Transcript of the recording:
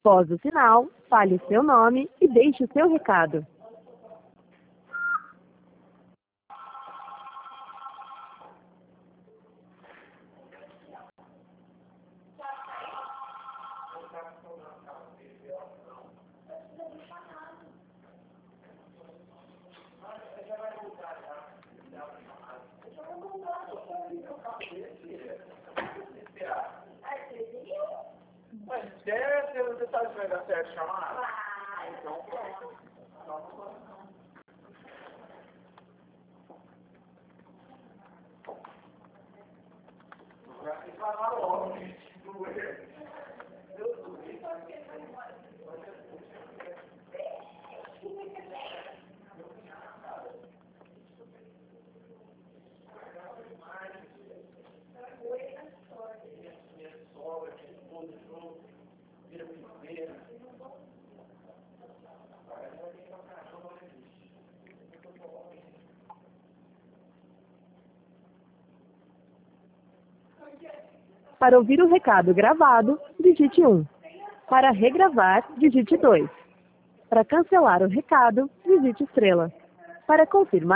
Após o sinal, fale seu nome e deixe o seu recado. Mas você sabe se vai dar certo chamar? Então pronto. Já fiz lá logo. Para ouvir o recado gravado, digite 1. Para regravar, digite 2. Para cancelar o recado, digite estrela. Para confirmar